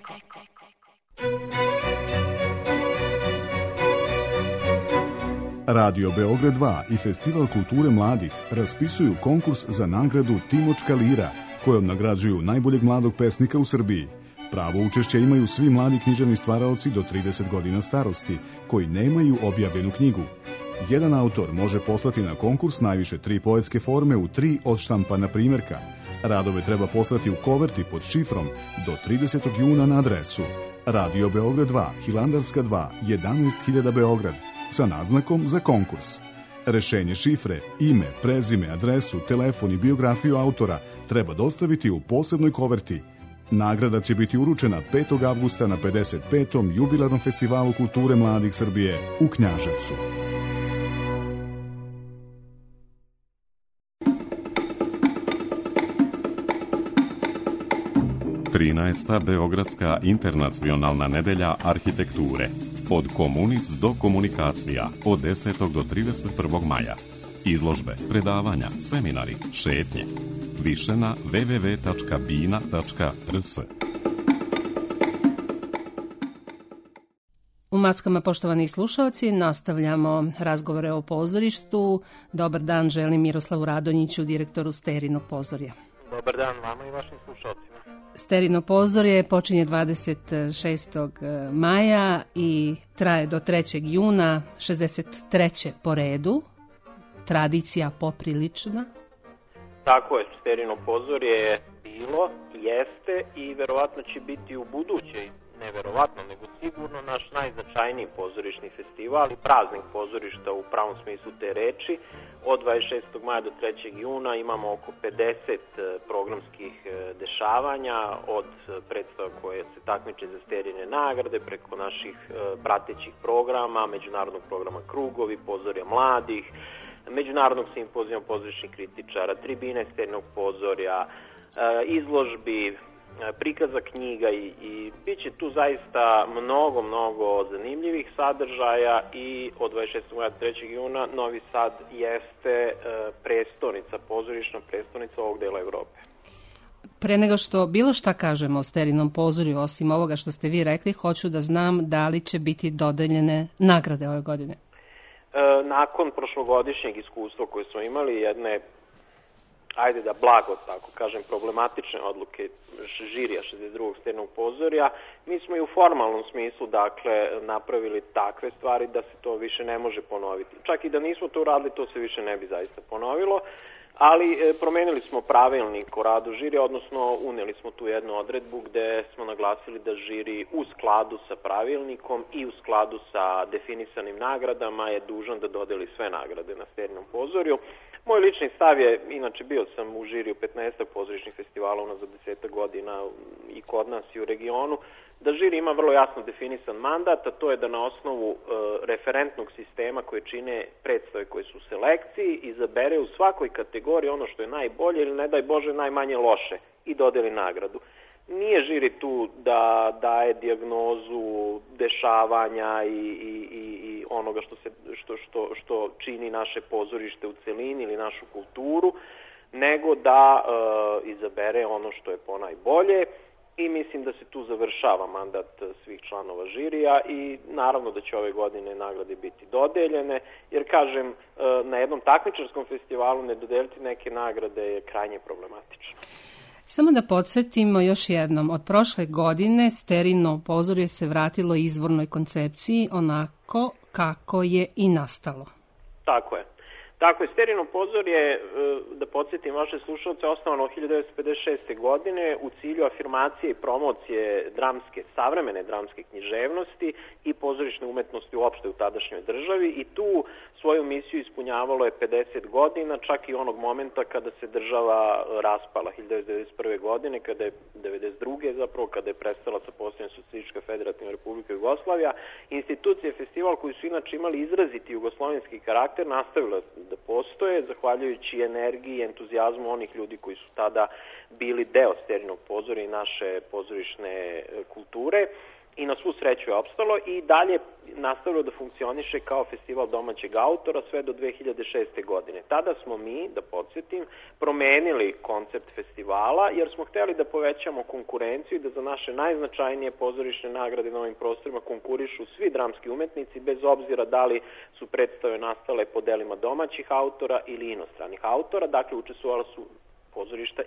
Radio Beograd 2 i Festival kulture mladih raspisuju konkurs za nagradu Timočka lira, kojom nagrađuju najboljeg mladog pesnika u Srbiji. Pravo učešće imaju svi mladi književni stvaraoci do 30 godina starosti, koji nemaju objavljenu knjigu. Jedan autor može poslati na konkurs najviše 3 poetske forme u 3 odštampana primjerka. Radove treba poslati u koverti pod šifrom do 30. juna na adresu Radio Beograd 2, Hilandarska 2, 11.000 Beograd, sa naznakom za konkurs. Rešenje šifre, ime, prezime, adresu, telefon i biografiju autora treba dostaviti u posebnoj koverti. Nagrada će biti uručena 5. avgusta na 55. jubilarnom festivalu kulture mladih Srbije u Knjaževcu. Trinaesta Beogradska internacionalna nedelja arhitekture. Od komunic do komunikacija. Od 10. do 31. maja. Izložbe, predavanja, seminari, šetnje. Više na www.bina.rs. U maskama, poštovani slušalci, nastavljamo razgovore o pozorištu. Dobar dan, želim Miroslavu Radonjiću, direktoru Sterinog pozorja. Dobar dan vama i vašim slušalcima. Sterino pozorje počinje 26. maja i traje do 3. juna, 63. po redu. Tradicija poprilična. Tako je, Sterino pozorje je bilo, jeste i verovatno će biti u budućoj, ne verovatno, nego sigurno naš najznačajniji pozorišni festival i praznik pozorišta u pravom smislu te reči. Od 26. maja do 3. juna imamo oko 50 programskih dešavanja, od predstava koje se takmiče za Sterine nagrade, preko naših pratećih programa, međunarodnog programa Krugovi, pozorja mladih, međunarodnog simpozijuma pozorišnih kritičara, tribine Sterinog pozorja, izložbi, prikaza knjiga i bit će tu zaista mnogo zanimljivih sadržaja i od 26. maja 3. juna Novi Sad jeste prestonica, pozorišna prestonica ovog dela Evrope. Pre nego što bilo šta kažemo o Sterinom pozorju, osim ovoga što ste vi rekli, hoću da znam da li će biti dodeljene nagrade ove godine. nakon prošlogodišnjeg iskustva koje smo imali, jedne, ajde da blago tako kažem, problematične odluke žirija 62. scennog pozorja, mi smo i u formalnom smislu, dakle, napravili takve stvari da se to više ne može ponoviti. Čak i da nismo to uradili, to se više ne bi zaista ponovilo, ali promenili smo pravilnik o radu žirija, odnosno uneli smo tu jednu odredbu gde smo naglasili da žiri u skladu sa pravilnikom i u skladu sa definisanim nagradama je dužan da dodeli sve nagrade na scennom pozorju. Moj lični stav je, inače bio sam u žiriju 15 pozorišnih festivala unazad 10 godina i kod nas i u regionu, da žiri ima vrlo jasno definisan mandat, a to je da na osnovu referentnog sistema koje čine predstave koje su u selekciji izabere u svakoj kategoriji ono što je najbolje ili ne daj Bože najmanje loše i dodeli nagradu. Nije žiri tu da daje dijagnozu dešavanja i onoga što čini naše pozorište u celini ili našu kulturu, nego da izabere ono što je ponajbolje i mislim da se tu završava mandat svih članova žirija i naravno da će ove godine nagrade biti dodeljene, jer kažem, na jednom takmičarskom festivalu ne dodeliti neke nagrade je krajnje problematično. Samo da podsjetimo još jednom, od prošle godine Sterino pozorje se vratilo izvornoj koncepciji onako kako je i nastalo. Tako je. Tako je, Sterino pozorje, da podsjetim vaše slušalce, osnovano 1956. godine u cilju afirmacije i promocije savremene dramske književnosti i pozorišne umetnosti uopšte u tadašnjoj državi i tu svoju misiju ispunjavalo je 50 godina, čak i onog momenta kada se država raspala 1991. godine, kada je 1992. zapravo, kada je prestala sa postojanjem Socijalistička federativna republika Jugoslavija. Institucije festival koji su inače imali izraziti jugoslovenski karakter nastavila da postoje, zahvaljujući energiji i entuzijazmu onih ljudi koji su tada bili deo Sterinog pozorja i naše pozorišne kulture i na svu sreću je opstalo i dalje nastavilo da funkcioniše kao festival domaćeg autora sve do 2006. godine. Tada smo mi, da podsjetim, promenili koncept festivala jer smo hteli da povećamo konkurenciju i da za naše najznačajnije pozorišne nagrade na ovim prostorima konkurišu svi dramski umetnici bez obzira da li su predstave nastale po delima domaćih autora ili inostranih autora, dakle učestvovala su pozorišta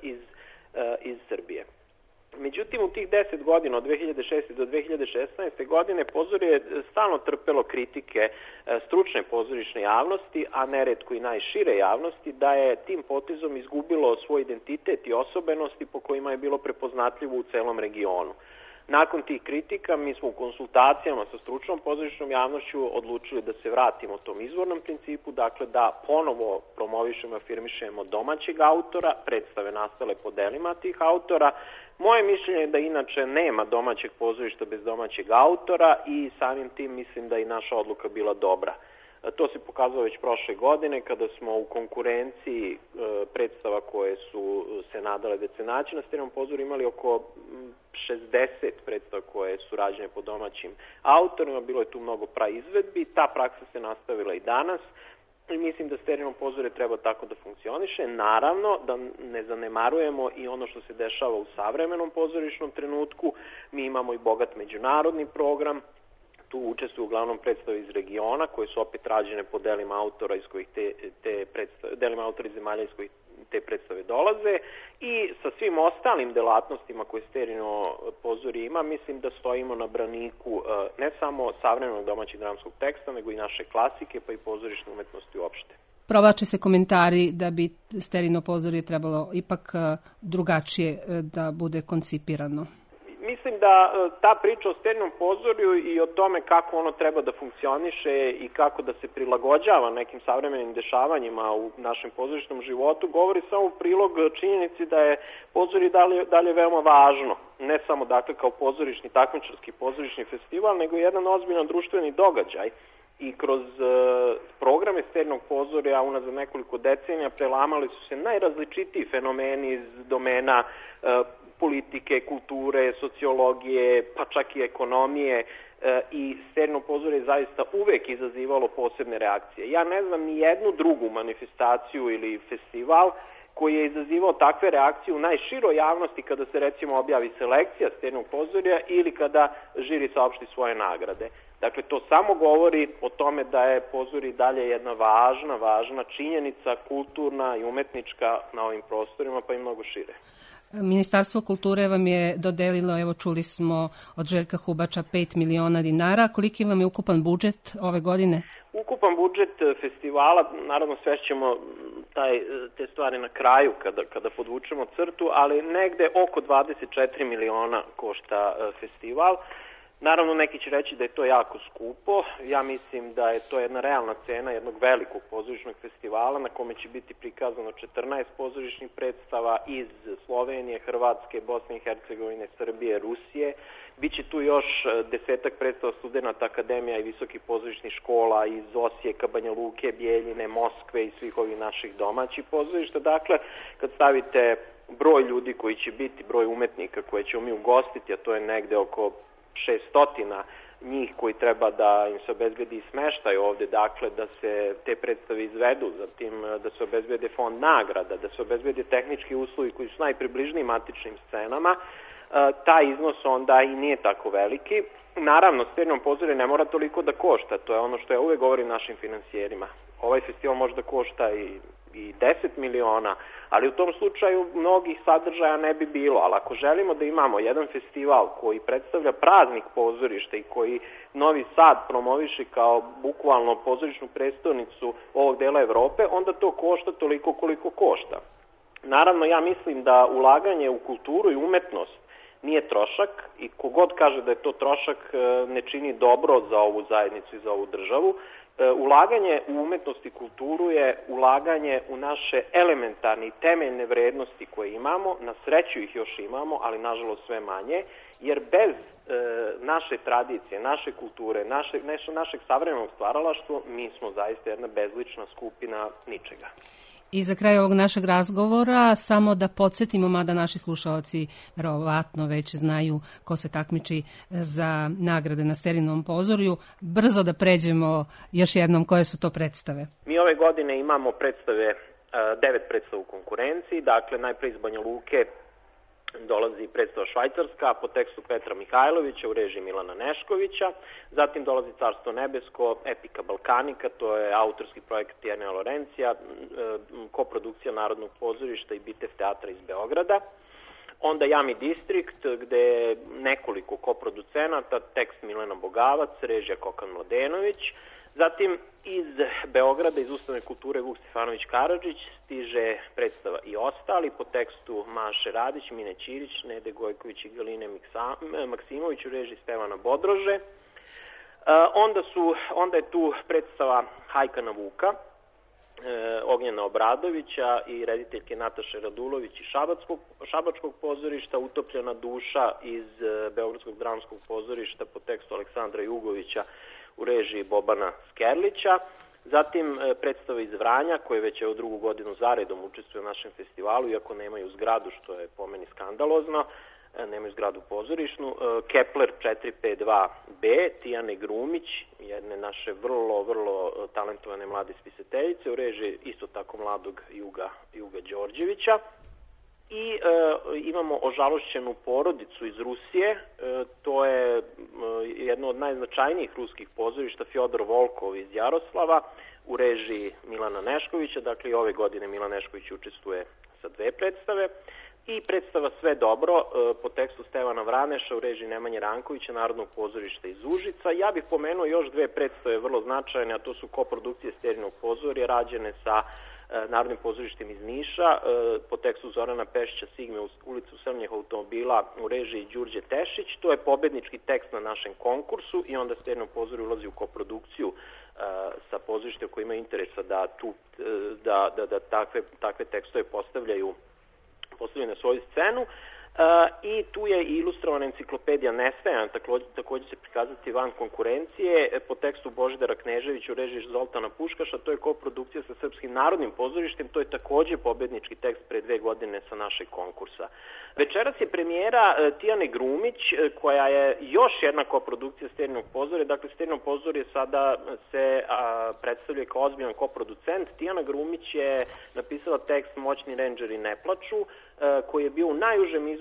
iz Srbije. Međutim, u tih 10 godina, od 2006. do 2016. godine, pozorje je stalno trpelo kritike stručne pozorišne javnosti, a neretko i najšire javnosti, da je tim potezom izgubilo svoj identitet i osobenosti po kojima je bilo prepoznatljivo u celom regionu. Nakon tih kritika mi smo u konsultacijama sa stručnom pozorišnom javnošću odlučili da se vratimo tom izvornom principu, dakle da ponovo promovišemo i afirmišemo domaćeg autora, predstave nastale po delima tih autora. Moje mišljenje je da inače nema domaćeg pozorišta bez domaćeg autora i samim tim mislim da je i naša odluka bila dobra. To se pokazalo već prošle godine kada smo u konkurenciji predstava koje su se nadale da će naći na Sterinom pozorju imali oko 60 predstava koje su rađene po domaćim autorima, bilo je tu mnogo praizvedbi, ta praksa se nastavila i danas i mislim da Sterino pozorje treba tako da funkcioniše. Naravno da ne zanemarujemo i ono što se dešava u savremenom pozorišnom trenutku, mi imamo i bogat međunarodni program, tu učestvuju uglavnom predstave iz regiona koje su opet rađene po delima autora iz kojih delima autora iz zemalja iz kojih te predstave dolaze i sa svim ostalim delatnostima koje Sterino pozorje ima, mislim da stojimo na braniku ne samo savremenog domaćeg dramskog teksta, nego i naše klasike, pa i pozorišne umetnosti uopšte. Provlače se komentari da bi Sterino pozorje trebalo ipak drugačije da bude koncipirano. Mislim da ta priča o Sterinom pozorju i o tome kako ono treba da funkcioniše i kako da se prilagođava nekim savremenim dešavanjima u našem pozorišnom životu govori samo u prilog činjenici da je pozorje dalje veoma važno. Ne samo dakle kao pozorišni, takmičarski pozorišni festival, nego jedan ozbiljan društveni događaj. I kroz programe Sterinog pozorja unazad nekoliko decenija prelamali su se najrazličitiji fenomeni iz domena politike, kulture, sociologije, pa čak i ekonomije i Sterino pozorje je zaista uvek izazivalo posebne reakcije. Ja ne znam ni jednu drugu manifestaciju ili festival koji je izazivao takve reakcije u najširoj javnosti kada se recimo objavi selekcija Sterinog pozorja ili kada žiri saopšti svoje nagrade. Dakle, to samo govori o tome da je pozor i dalje jedna važna činjenica, kulturna i umetnička na ovim prostorima, pa i mnogo šire. Ministarstvo kulture vam je dodelilo, evo čuli smo od Željka Hubača, 5 miliona dinara. Koliki vam je ukupan budžet ove godine? Ukupan budžet festivala, naravno svešćemo te stvari na kraju kada podvučemo crtu, ali negde oko 24 miliona košta festival. Naravno, neki će reći da je to jako skupo. Ja mislim da je to jedna realna cena jednog velikog pozorišnog festivala na kome će biti prikazano 14 pozorišnih predstava iz Slovenije, Hrvatske, Bosne i Hercegovine, Srbije, Rusije. Biće tu još 10 predstava studenata akademija i visokih pozorišnih škola iz Osijeka, Banja Luke, Bijeljine, Moskve i svih ovih naših domaćih pozorišta. Dakle, kad stavite broj ljudi koji će biti, broj umetnika koje ćemo mi ugostiti, a to je negde oko 600 njih koji treba da im se obezbedi smeštaj ovde, dakle da se te predstave izvedu, zatim da se obezbede fond nagrada, da se obezbede tehnički uslovi koji su najpribližniji matičnim scenama, taj iznos onda i nije tako veliki. Naravno, Sterinom pozorje ne mora toliko da košta, to je ono što ja uvek govorim našim finansijerima. Ovaj festival možda košta i 10 miliona, ali u tom slučaju mnogih sadržaja ne bi bilo, ali ako želimo da imamo jedan festival koji predstavlja praznik pozorišta i koji Novi Sad promoviše kao bukvalno pozorišnu prestonicu ovog dela Evrope, onda to košta toliko koliko košta. Naravno, ja mislim da ulaganje u kulturu i umetnost nije trošak i kogod kaže da je to trošak ne čini dobro za ovu zajednicu i za ovu državu. Ulaganje u umetnost i kulturu je ulaganje u naše elementarne i temeljne vrednosti koje imamo, na sreću ih još imamo, ali nažalost sve manje, jer bez naše tradicije, naše kulture, našeg savremenog stvaralaštva, mi smo zaista jedna bezlična skupina ničega. I za kraj ovog našeg razgovora samo da podsjetimo, mada naši slušalci verovatno već znaju ko se takmiči za nagrade na Sterinom pozorju, brzo da pređemo još jednom koje su to predstave. Mi ove godine imamo predstave, 9 predstava u konkurenciji, dakle najpre iz Banja Luke dolazi predstava Švajcarska po tekstu Petra Mihajlovića u režiji Milana Neškovića, zatim dolazi Carstvo nebesko, Epika Balkanika, to je autorski projekt Tijane Lorencija, koprodukcija Narodnog pozorišta i Bitev teatra iz Beograda. Onda Jami Distrikt, gde je nekoliko koproducenata, tekst Milena Bogavac, režija Kokan Mladenović. Zatim iz Beograda, iz Ustanove kulture Vuk Stefanović Karadžić, stiže predstava I ostali po tekstu Maše Radić, Mine Ćirić, Nede Gojković i Galine Maksimović u režiji Stevana Bodrože. Onda je tu predstava Hajka na Vuka, Ognjena Obradovića i rediteljke Nataše Radulović iz Šabačkog pozorišta, Utopljena duša iz Beogradskog dramskog pozorišta po tekstu Aleksandra Jugovića u režiji Bobana Skerlića. Zatim predstava iz Vranja, koje već je drugu godinu zaredom učestvuje u našem festivalu, iako nemaju zgradu, što je po meni skandalozno, nemaju zgradu pozorišnu. Kepler 452B, Tijane Grumić, jedne naše vrlo talentovane mlade spisateljice u režiji isto tako mladog Juga Đorđevića. I imamo Ožalošćenu porodicu iz Rusije, to je jedno od najznačajnijih ruskih pozorišta, Fjodor Volkov iz Jaroslava u režiji Milana Neškovića, dakle i ove godine Milan Nešković učestvuje sa 2 predstave. I predstava Sve dobro po tekstu Stevana Vraneša u režiji Nemanje Rankovića, Narodnog pozorišta iz Užica. Ja bih pomenuo još 2 predstave vrlo značajne, a to su koprodukcije Sterinog pozorja, rađene sa Narodnim pozorištem iz Niša, po tekstu Zorana Pešića Sigme u ulicu Srnjih automobila u režiji Đurđe Tešić. To je pobednički tekst na našem konkursu i onda Sterino pozorje ulazi u koprodukciju sa pozorištem koji ima interesa da takve tekstove postavljaju na svoju scenu. I tu je ilustrovana enciklopedija Nestajana, takođe će prikazati van konkurencije po tekstu Božidara Kneževića u režiji Zoltana Puškaša. To je koprodukcija sa Srpskim narodnim pozorištem, to je takođe pobednički tekst pre 2 godine sa našeg konkursa. Večeras je premijera Tijane Grumić, koja je još jedna koprodukcija Sterinog pozorja. Dakle, Sterino pozorje sada se predstavlja kao ozbiljan koproducent. Tijana Grumić je napisala tekst Moćni rendžeri ne plaču, koji je bio u najužem izboru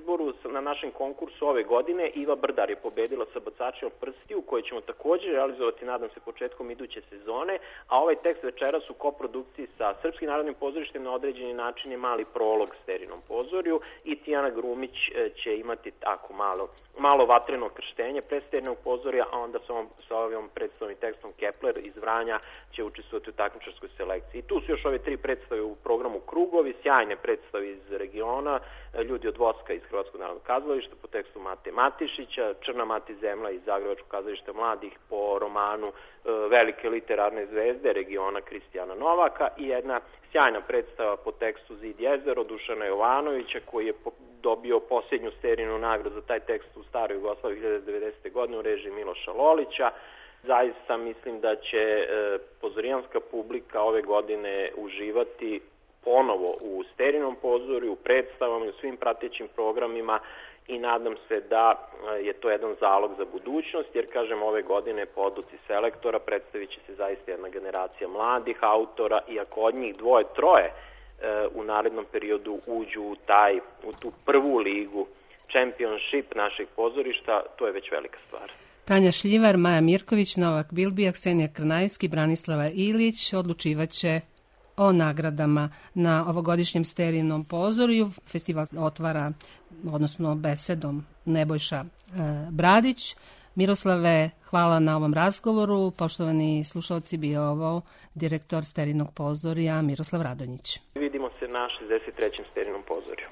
izboru na našem konkursu ove godine. Iva Brdar je pobedila sa Bacačima prstiju, koji ćemo također realizovati, nadam se, početkom iduće sezone, a ovaj tekst večeras u koprodukciji sa Srpskim narodnim pozorištem na određeni način je mali prolog Sterinom pozorju i Tijana Grumić će imati tako malo vatreno krštenje pre Sterinog pozorja, a onda sa ovim predstavnim tekstom Kepler iz Vranja će učestvovati u takmičarskoj selekciji. I tu su još ove 3 predstave u programu Krugovi, sjajne predstave iz regiona, Ljudi od voska iz Hrvatskog narodnog kazališta po tekstu Mate Matišića, Črna mati zemlja iz Zagrebačkog kazališta mladih po romanu velike literarne zvezde regiona Kristijana Novaka i jedna sjajna predstava po tekstu Zid jezero Dušana Jovanovića, koji je dobio posljednju Sterinu nagradu za taj tekst u staroj Jugoslaviji 1990. godine u režiji Miloša Lolića. Zaista mislim da će pozorijanska publika ove godine uživati ponovo u Sterinom pozorju, u predstavama i u svim pratećim programima i nadam se da je to jedan zalog za budućnost, jer kažem ove godine po odluci selektora predstavit će se zaista jedna generacija mladih autora i ako od njih 2-3 u narednom periodu uđu u tu prvu ligu, championship našeg pozorišta, to je već velika stvar. Tanja Šljivar, Maja Mirković, Novak Bilbija, Ksenija Krnajski, Branislava Ilić odlučivaće o nagradama na ovogodišnjem Sterinom pozorju. Festival otvara, odnosno besedom, Nebojša Bradić. Miroslave, hvala na ovom razgovoru. Poštovani slušalci, bio ovo direktor Sterinog pozorja Miroslav Radonjić. Vidimo se na 63. Sterinom pozorju.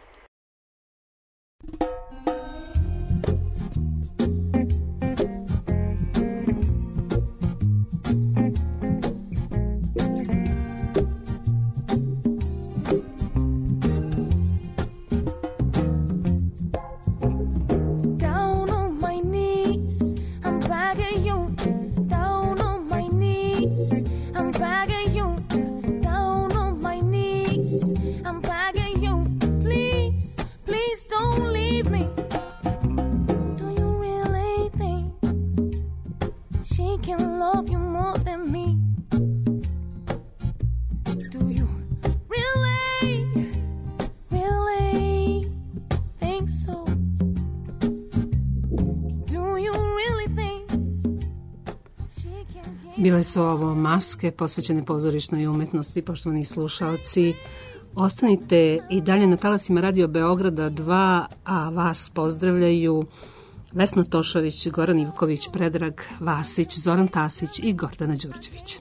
Bile su ovo maske posvećene pozorišnoj umetnosti, poštovani slušalci. Ostanite i dalje na talasima Radio Beograda 2, a vas pozdravljaju Vesna Tošović, Goran Ivković, Predrag Vasić, Zoran Tasić i Gordana Đurđević.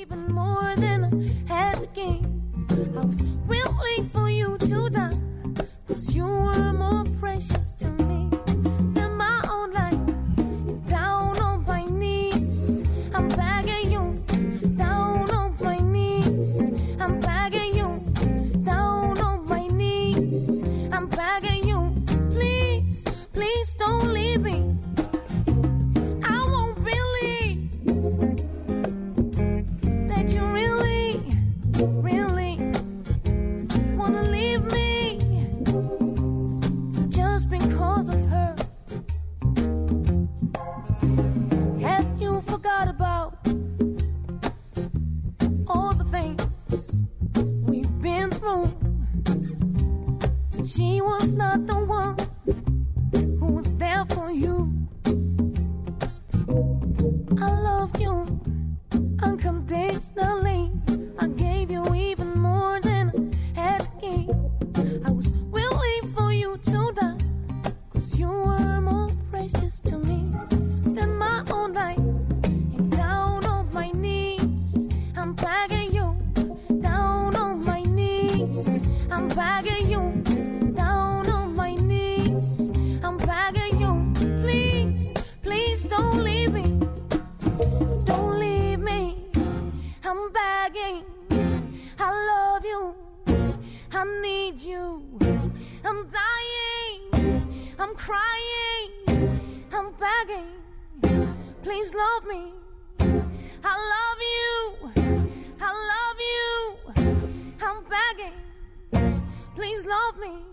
She was not the one who was there for you. I loved you unconditionally. I gave you even more than I had to give. I was willing for you to die, 'cause you were more precious to me than my own life. And down on my knees, I'm begging you. Down on my knees, I'm begging you. Don't leave me, don't leave me. I'm begging, I love you, I need you. I'm dying, I'm crying, I'm begging, please love me. I love you, I love you. I'm begging, please love me.